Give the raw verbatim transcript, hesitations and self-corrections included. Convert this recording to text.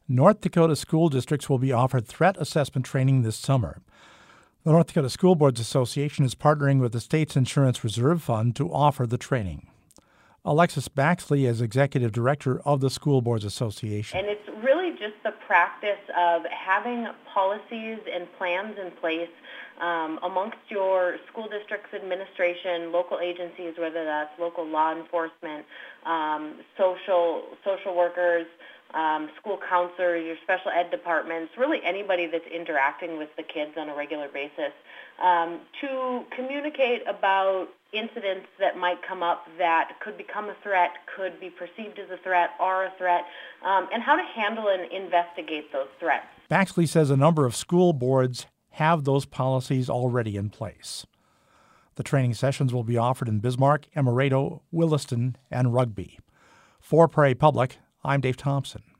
North Dakota school districts will be offered threat assessment training this summer. The North Dakota School Boards Association is partnering with the state's Insurance Reserve Fund to offer the training. Alexis Baxley is executive director of the School Boards Association. And it's really just the practice of having policies and plans in place um, amongst your school district's administration, local agencies, whether that's local law enforcement, um, social social workers, um, school counselors, your special ed departments, really anybody that's interacting with the kids on a regular basis, um, to communicate about incidents that might come up that could become a threat, could be perceived as a threat, are a threat, um, and how to handle and investigate those threats. Baxley says a number of school boards have those policies already in place. The training sessions will be offered in Bismarck, Amaretto, Williston, and Rugby. For Prairie Public, I'm Dave Thompson.